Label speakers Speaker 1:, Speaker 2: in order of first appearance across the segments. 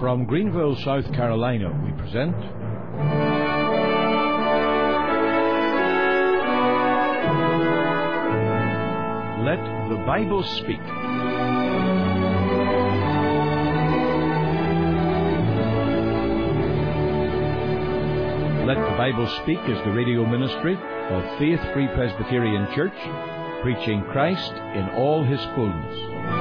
Speaker 1: From Greenville, South Carolina, we present Let the Bible Speak. Let the Bible Speak is the radio ministry of Faith Free Presbyterian Church, preaching Christ in all His fullness.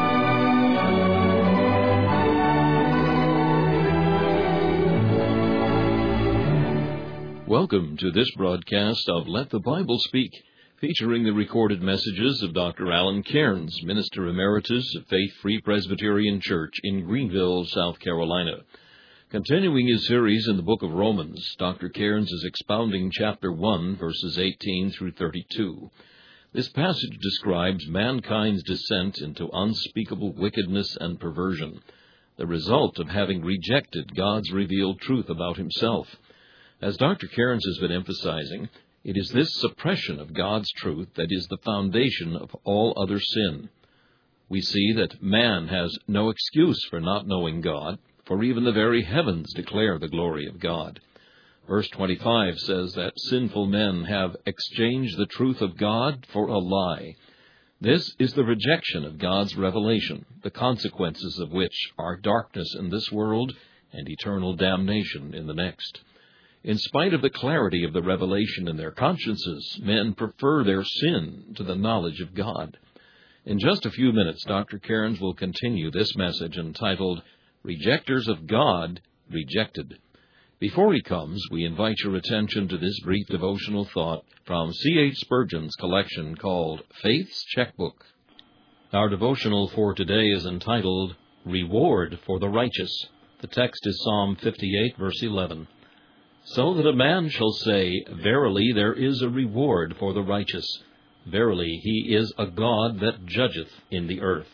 Speaker 2: Welcome to this broadcast of Let the Bible Speak, featuring the recorded messages of Dr. Alan Cairns, Minister Emeritus of Faith Free Presbyterian Church in Greenville, South Carolina. Continuing his series in the book of Romans, Dr. Cairns is expounding chapter 1, verses 18 through 32. This passage describes mankind's descent into unspeakable wickedness and perversion, the result of having rejected God's revealed truth about himself. As Dr. Cairns has been emphasizing, it is this suppression of God's truth that is the foundation of all other sin. We see that man has no excuse for not knowing God, for even the very heavens declare the glory of God. Verse 25 says that sinful men have exchanged the truth of God for a lie. This is the rejection of God's revelation, the consequences of which are darkness in this world and eternal damnation in the next. In spite of the clarity of the revelation in their consciences, men prefer their sin to the knowledge of God. In just a few minutes, Dr. Cairns will continue this message entitled, Rejectors of God, Rejected. Before he comes, we invite your attention to this brief devotional thought from C.H. Spurgeon's collection called Faith's Checkbook. Our devotional for today is entitled, Reward for the Righteous. The text is Psalm 58, verse 11. So that a man shall say, Verily there is a reward for the righteous. Verily he is a God that judgeth in the earth.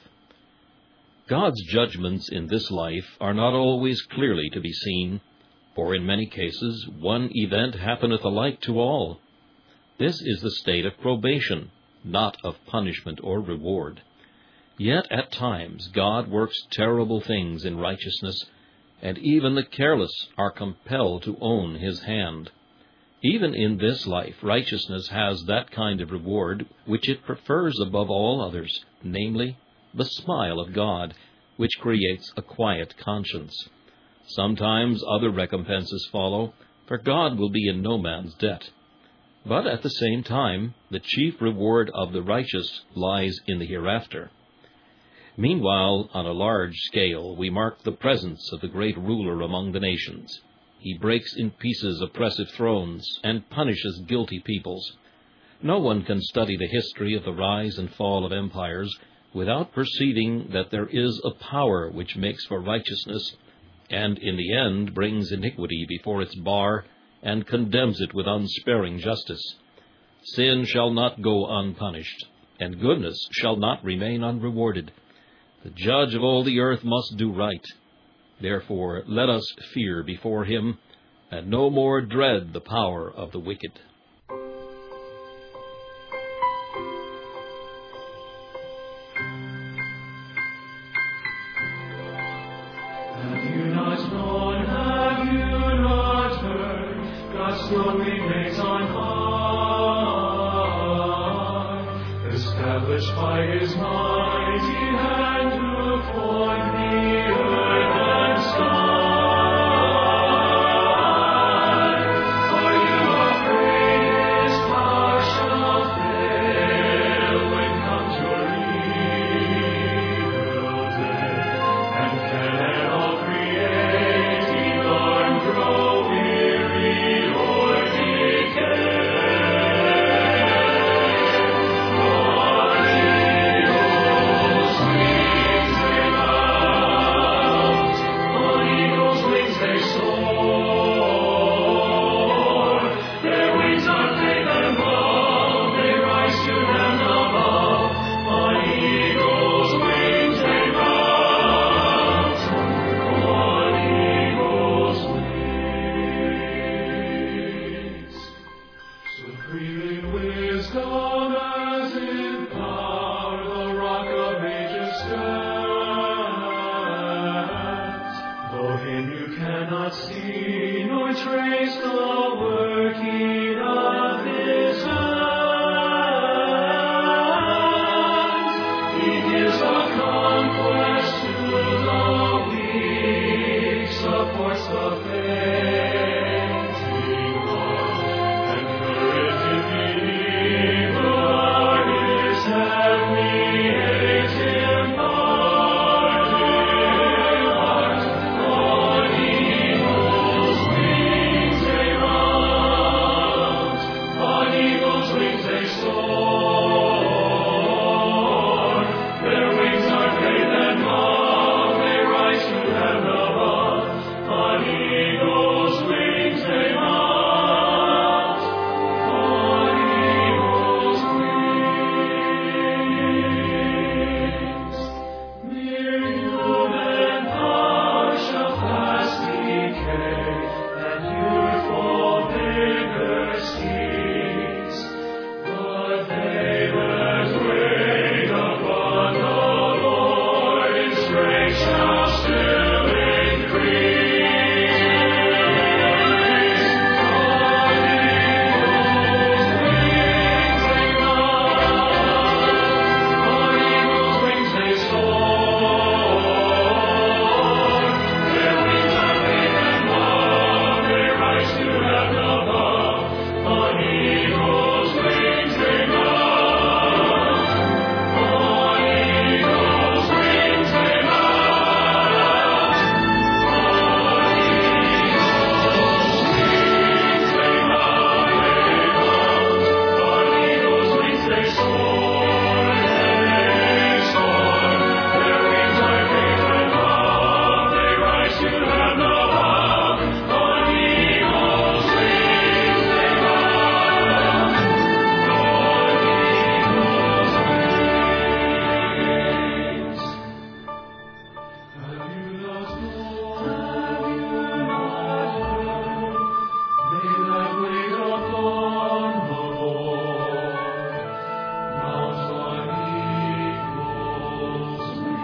Speaker 2: God's judgments in this life are not always clearly to be seen, for in many cases one event happeneth alike to all. This is the state of probation, not of punishment or reward. Yet at times God works terrible things in righteousness, and even the careless are compelled to own His hand. Even in this life, righteousness has that kind of reward which it prefers above all others, namely, the smile of God, which creates a quiet conscience. Sometimes other recompenses follow, for God will be in no man's debt. But at the same time, the chief reward of the righteous lies in the hereafter. Meanwhile, on a large scale, we mark the presence of the great ruler among the nations. He breaks in pieces oppressive thrones and punishes guilty peoples. No one can study the history of the rise and fall of empires without perceiving that there is a power which makes for righteousness and in the end brings iniquity before its bar and condemns it with unsparing justice. Sin shall not go unpunished, and goodness shall not remain unrewarded. The judge of all the earth must do right. Therefore let us fear before him, and no more dread the power of the wicked.
Speaker 3: Established by His mighty hand to form the earth and sky. Are you afraid His power shall fail when comes your evil day? And can all creating arm grow weary or decay? cannot see nor trace the working of His hands. He gives the conquest to the weak, supports the fainting heart, and courage in the evil His heavenly aids impart. On eagle's wings they mount, on eagle's wings they soar. Their wings are great and long, they rise to heaven above. On eagle's wings they mount, on eagle's wings. Mere human power shall fast decay, and youthful vigor cease. But they that wait upon the Lord in strength shall still increase. On eagle's wings they mount, on eagle's wings they soar. Their wings are great and long, they rise to heaven above. On eagle's wings they mount, on eagle's wings they mount, on eagle's wings they mount, on eagle's wings they soar, they soar. Their wings are great and long, they rise to heaven above. On eagle's wings they mount, on eagle's wings. Have you not known? Have you not heard? They that wait upon the Lord mount on eagle's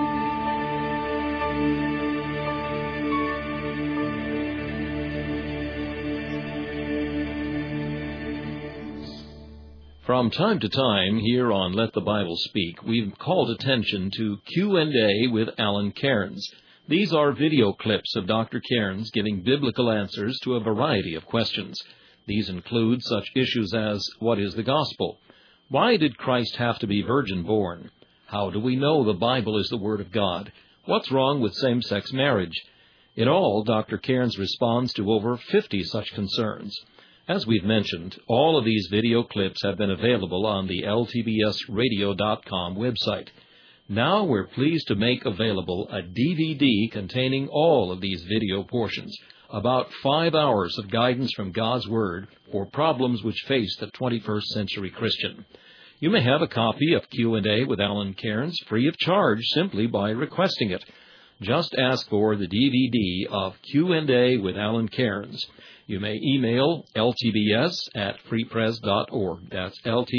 Speaker 3: wings.
Speaker 2: From time to time here on Let the Bible Speak, we've called attention to Q&A with Alan Cairns. These are video clips of Dr. Cairns giving biblical answers to a variety of questions. These include such issues as, what is the gospel? Why did Christ have to be virgin-born? How do we know the Bible is the Word of God? What's wrong with same-sex marriage? In all, Dr. Cairns responds to over 50 such concerns. As we've mentioned, all of these video clips have been available on the ltbsradio.com website. Now we're pleased to make available a DVD containing all of these video portions, about 5 hours of guidance from God's Word for problems which face the 21st century Christian. You may have a copy of Q&A with Alan Cairns free of charge simply by requesting it. Just ask for the DVD of Q&A with Alan Cairns. You may email ltbs@freepres.org. That's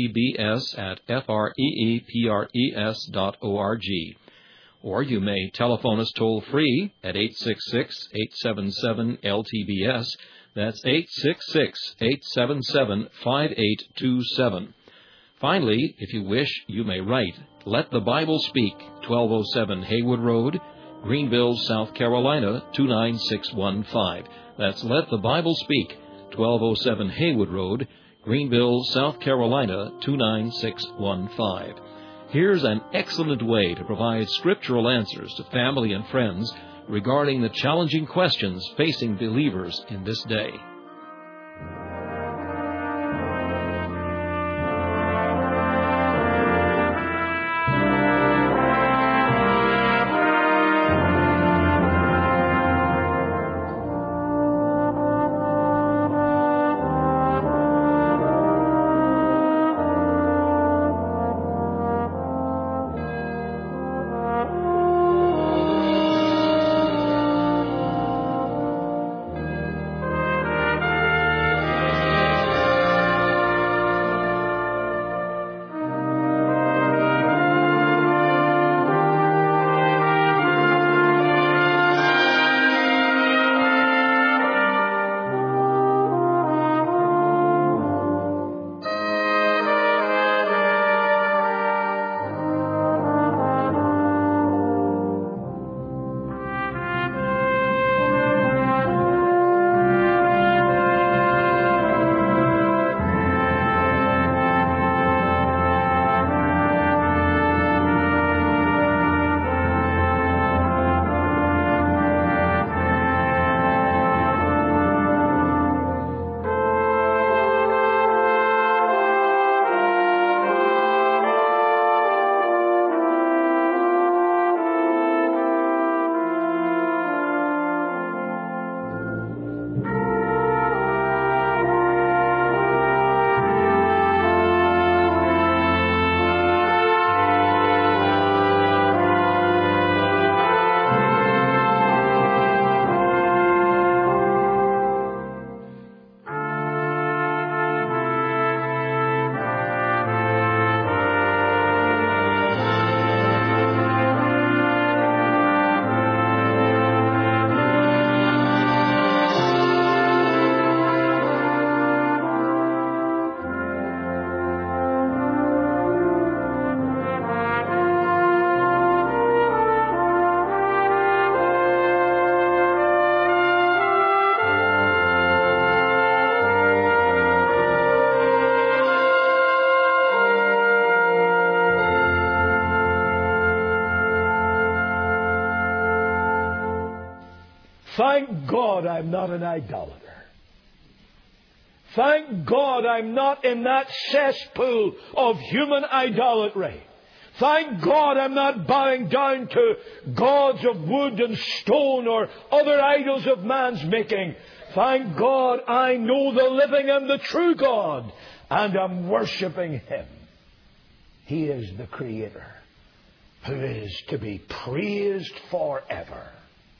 Speaker 2: ltbs@freepres.org. Or you may telephone us toll-free at 866-877-LTBS. That's 866-877-5827. Finally, if you wish, you may write Let the Bible Speak, 1207 Haywood Road, Greenville, South Carolina, 29615. That's Let the Bible Speak, 1207 Haywood Road, Greenville, South Carolina, 29615. Here's an excellent way to provide scriptural answers to family and friends regarding the challenging questions facing believers in this day.
Speaker 4: Thank God I'm not an idolater. Thank God I'm not in that cesspool of human idolatry. Thank God I'm not bowing down to gods of wood and stone or other idols of man's making. Thank God I know the living and the true God, and I'm worshipping Him. He is the Creator, who is to be praised forever.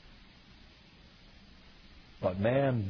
Speaker 4: But man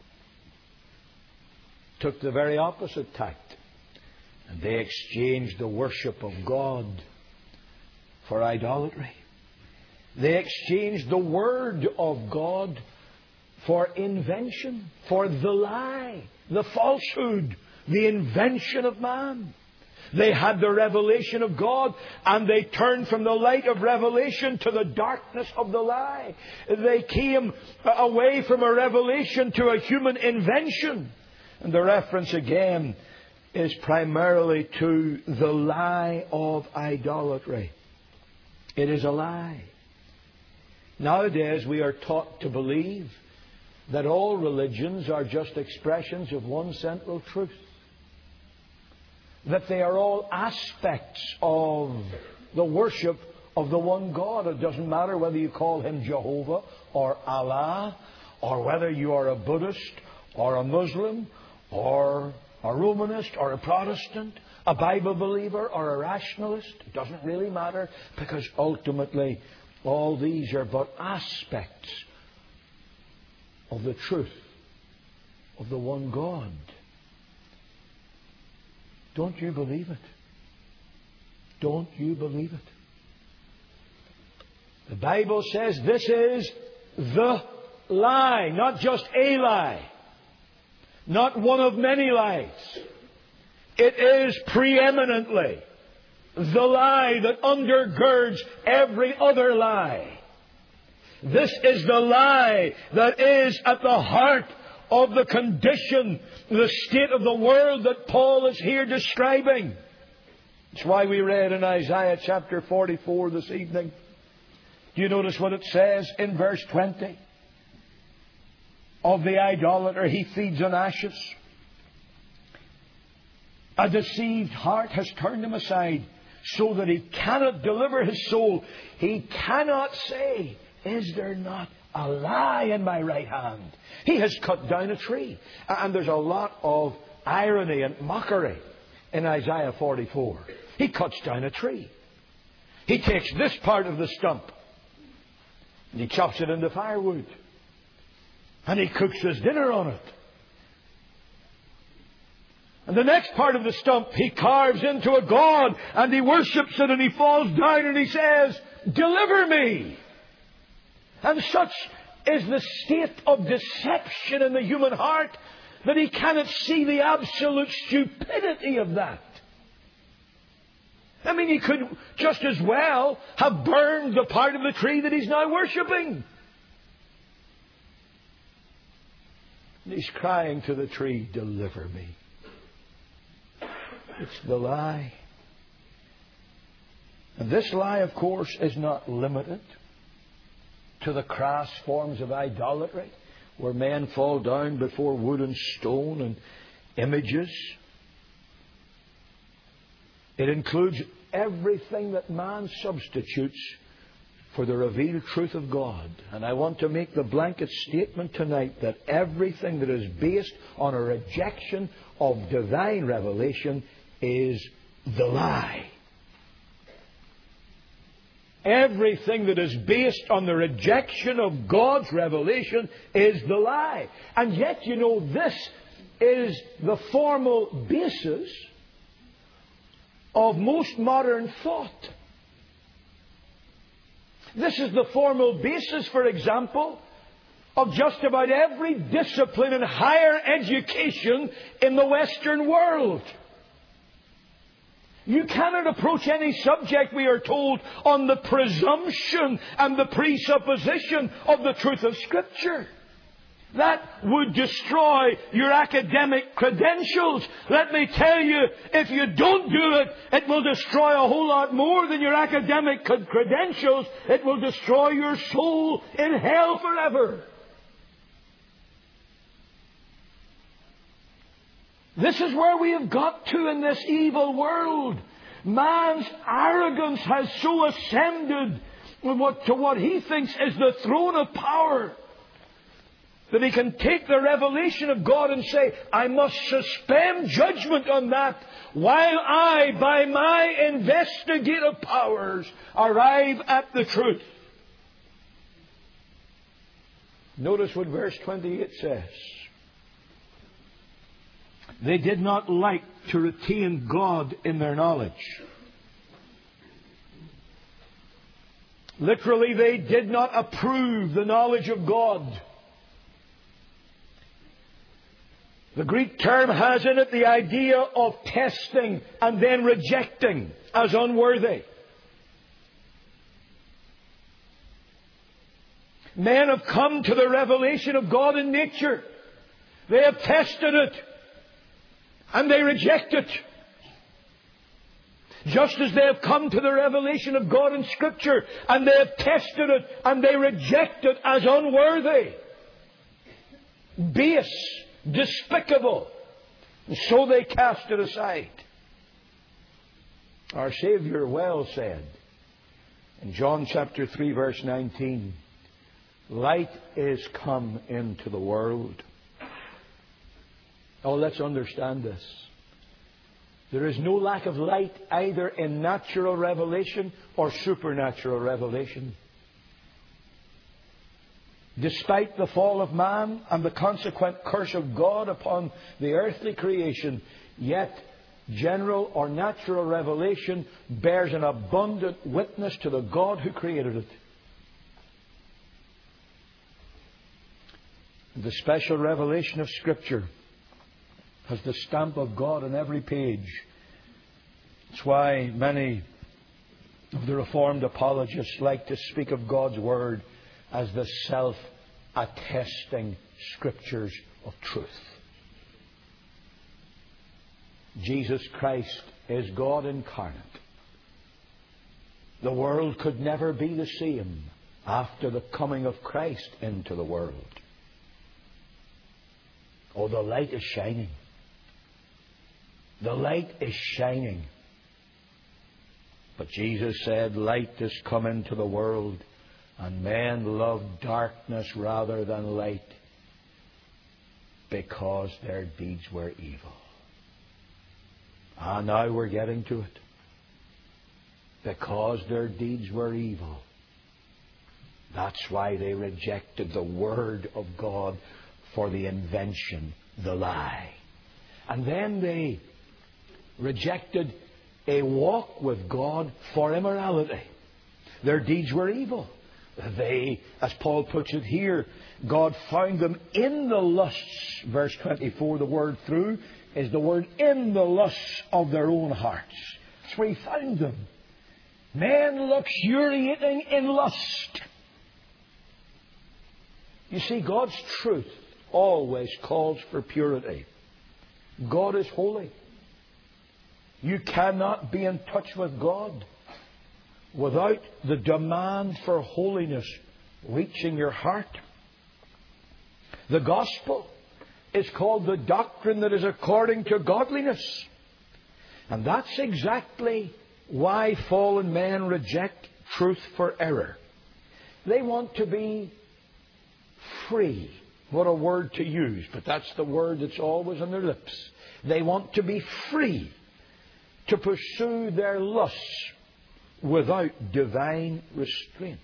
Speaker 4: took the very opposite tact, and they exchanged the worship of God for idolatry. They exchanged the Word of God for invention, for the lie, the falsehood, the invention of man. They had the revelation of God, and they turned from the light of revelation to the darkness of the lie. They came away from a revelation to a human invention. And the reference again is primarily to the lie of idolatry. It is a lie. Nowadays we are taught to believe that all religions are just expressions of one central truth. That they are all aspects of the worship of the one God. It doesn't matter whether you call Him Jehovah or Allah, or whether you are a Buddhist or a Muslim or a Romanist or a Protestant, a Bible believer or a rationalist. It doesn't really matter, because ultimately all these are but aspects of the truth of the one God. Don't you believe it? Don't you believe it? The Bible says this is the lie, not just a lie, not one of many lies. It is preeminently the lie that undergirds every other lie. This is the lie that is at the heart of the condition, the state of the world that Paul is here describing. That's why we read in Isaiah chapter 44 this evening. Do you notice what it says in verse 20? Of the idolater, he feeds on ashes. A deceived heart has turned him aside, so that he cannot deliver his soul. He cannot say, is there not a lie in my right hand? He has cut down a tree. And there's a lot of irony and mockery in Isaiah 44. He cuts down a tree. He takes this part of the stump and he chops it into firewood. And he cooks his dinner on it. And the next part of the stump he carves into a god and he worships it, and he falls down and he says, deliver me. And such is the state of deception in the human heart that he cannot see the absolute stupidity of that. I mean, he could just as well have burned the part of the tree that he's now worshipping. And he's crying to the tree, deliver me. It's the lie. And this lie, of course, is not limited to the crass forms of idolatry, where men fall down before wood and stone and images. It includes everything that man substitutes for the revealed truth of God. And I want to make the blanket statement tonight that everything that is based on a rejection of divine revelation is the lie. Everything that is based on the rejection of God's revelation is the lie. And yet, you know, this is the formal basis of most modern thought. This is the formal basis, for example, of just about every discipline in higher education in the Western world. You cannot approach any subject, we are told, on the presumption and the presupposition of the truth of Scripture. That would destroy your academic credentials. Let me tell you, if you don't do it, it will destroy a whole lot more than your academic credentials. It will destroy your soul in hell forever. This is where we have got to in this evil world. Man's arrogance has so ascended to what he thinks is the throne of power, that he can take the revelation of God and say, I must suspend judgment on that while I, by my investigative powers, arrive at the truth. Notice what verse 28 says. They did not like to retain God in their knowledge. Literally, they did not approve the knowledge of God. The Greek term has in it the idea of testing and then rejecting as unworthy. Men have come to the revelation of God in nature. They have tested it and they reject it. Just as they have come to the revelation of God in Scripture and they have tested it and they reject it as unworthy, base, despicable, and so they cast it aside. Our Saviour well said in John chapter 3 verse 19, light is come into the world. Oh, let's understand this. There is no lack of light either in natural revelation or supernatural revelation. Despite the fall of man and the consequent curse of God upon the earthly creation, yet general or natural revelation bears an abundant witness to the God who created it. The special revelation of Scripture has the stamp of God on every page. That's why many of the Reformed apologists like to speak of God's Word as the self-attesting Scriptures of truth. Jesus Christ is God incarnate. The world could never be the same after the coming of Christ into the world. Oh, the light is shining. The light is shining. But Jesus said, light has come into the world, and men love darkness rather than light, because their deeds were evil. Ah, now we're getting to it. Because their deeds were evil. That's why they rejected the Word of God for the invention, the lie. And then they rejected a walk with God for immorality. Their deeds were evil. They, as Paul puts it here, God found them in the lusts. Verse 24, the word through is the word in the lusts of their own hearts. That's where he found them. Men luxuriating in lust. You see, God's truth always calls for purity. God is holy. You cannot be in touch with God without the demand for holiness reaching your heart. The gospel is called the doctrine that is according to godliness. And that's exactly why fallen men reject truth for error. They want to be free. What a word to use, but that's the word that's always on their lips. They want to be free to pursue their lusts without divine restraint.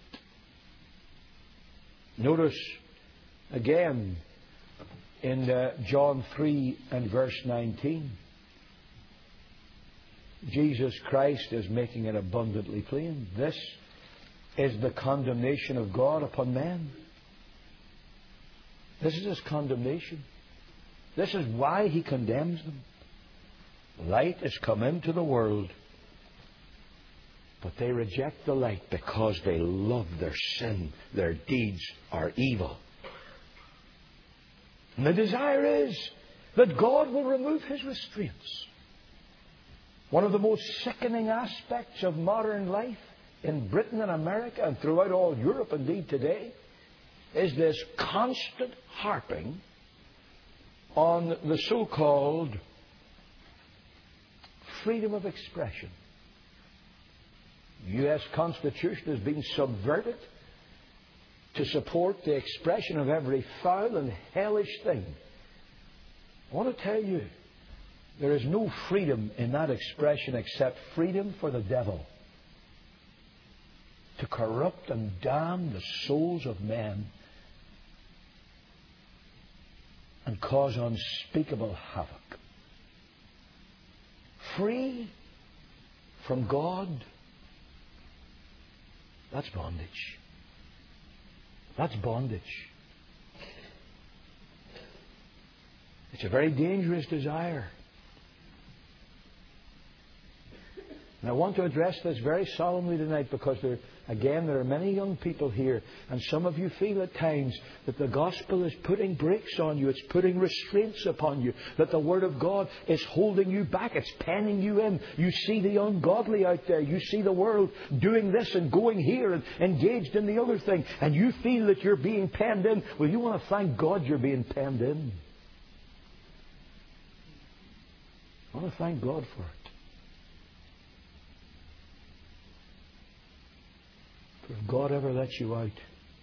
Speaker 4: Notice again in John 3 and verse 19, Jesus Christ is making it abundantly plain. This is the condemnation of God upon men. This is His condemnation. This is why He condemns them. Light has come into the world, but they reject the light because they love their sin. Their deeds are evil. And the desire is that God will remove His restraints. One of the most sickening aspects of modern life in Britain and America and throughout all Europe indeed today is this constant harping on the so-called freedom of expression. The U.S. Constitution has been subverted to support the expression of every foul and hellish thing. I want to tell you, there is no freedom in that expression except freedom for the devil to corrupt and damn the souls of men and cause unspeakable havoc. Free from God, that's bondage. That's bondage. It's a very dangerous desire. And I want to address this very solemnly tonight because there are many young people here, and some of you feel at times that the gospel is putting brakes on you, it's putting restraints upon you, that the Word of God is holding you back, it's penning you in. You see the ungodly out there, you see the world doing this and going here and engaged in the other thing, and you feel that you're being penned in. Well, you want to thank God you're being penned in. I want to thank God for it. If God ever lets you out,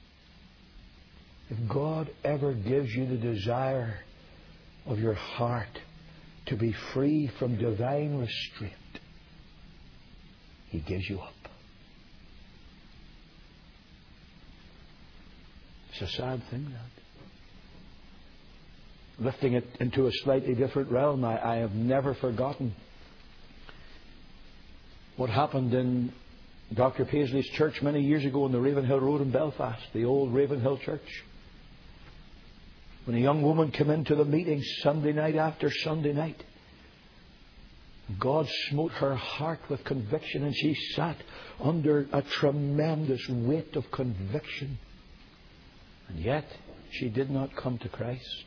Speaker 4: if God ever gives you the desire of your heart to be free from divine restraint, He gives you up. It's a sad thing, that. Lifting it into a slightly different realm, I have never forgotten what happened in Dr. Paisley's church many years ago on the Ravenhill Road in Belfast, the old Ravenhill Church. When a young woman came into the meeting Sunday night after Sunday night, God smote her heart with conviction, and she sat under a tremendous weight of conviction. And yet, she did not come to Christ.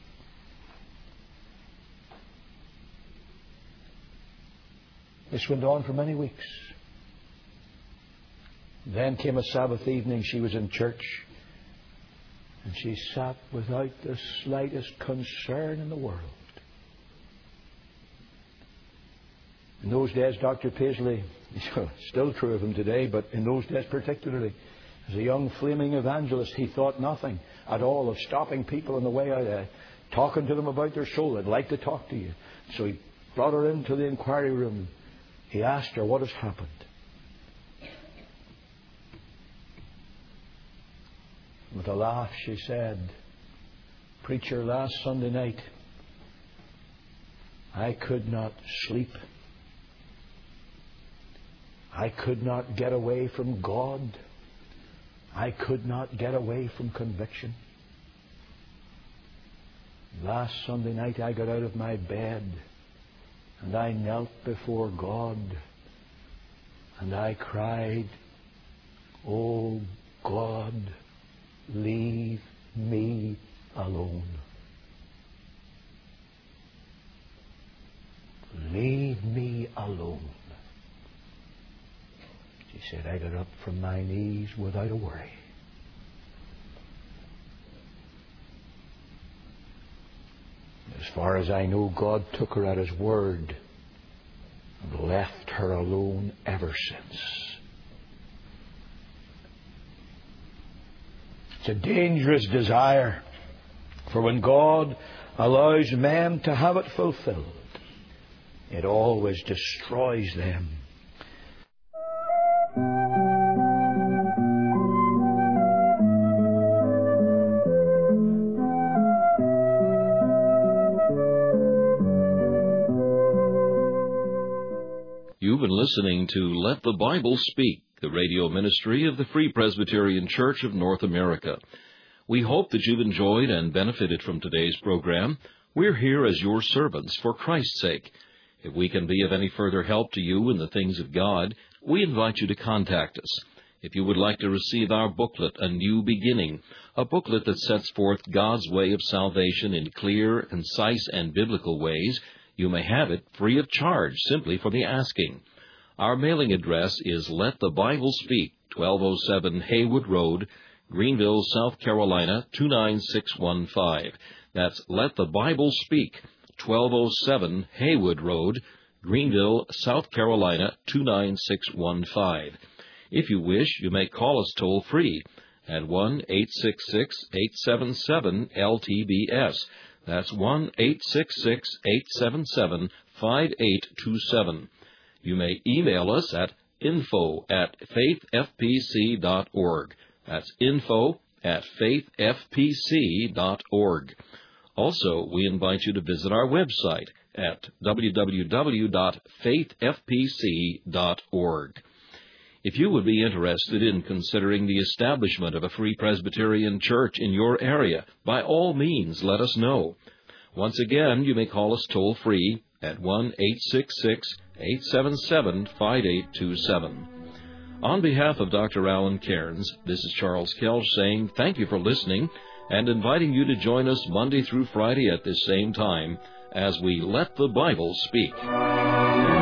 Speaker 4: This went on for many weeks. Then came a Sabbath evening, she was in church, and she sat without the slightest concern in the world. In those days, Dr. Paisley, still true of him today, but in those days particularly, as a young flaming evangelist, he thought nothing at all of stopping people on the way out, talking to them about their soul. I'd like to talk to you. So he brought her into the inquiry room. He asked her, what has happened? With a laugh, she said, "Preacher, last Sunday night, I could not sleep. I could not get away from God. I could not get away from conviction. Last Sunday night, I got out of my bed and I knelt before God and I cried, 'Oh God, leave me alone. Leave me alone.' She said, 'I got up from my knees without a worry.' As far as I know, God took her at His word and left her alone ever since. It's a dangerous desire, for when God allows men to have it fulfilled, it always destroys them.
Speaker 2: You've been listening to Let the Bible Speak, the radio ministry of the Free Presbyterian Church of North America. We hope that you've enjoyed and benefited from today's program. We're here as your servants for Christ's sake. If we can be of any further help to you in the things of God, we invite you to contact us. If you would like to receive our booklet, A New Beginning, a booklet that sets forth God's way of salvation in clear, concise, and biblical ways, you may have it free of charge, simply for the asking. Our mailing address is Let the Bible Speak, 1207 Haywood Road, Greenville, South Carolina, 29615. That's Let the Bible Speak, 1207 Haywood Road, Greenville, South Carolina 29615. If you wish, you may call us toll-free at 1-866-877-LTBS. That's 1-866-877-5827. You may email us at info@faithfpc.org. That's info@faithfpc.org. Also, we invite you to visit our website at www.faithfpc.org. If you would be interested in considering the establishment of a Free Presbyterian Church in your area, by all means, let us know. Once again, you may call us toll-free at 1-866-877-5827. On behalf of Dr. Alan Cairns, this is Charles Kelch saying thank you for listening and inviting you to join us Monday through Friday at this same time as we Let the Bible Speak.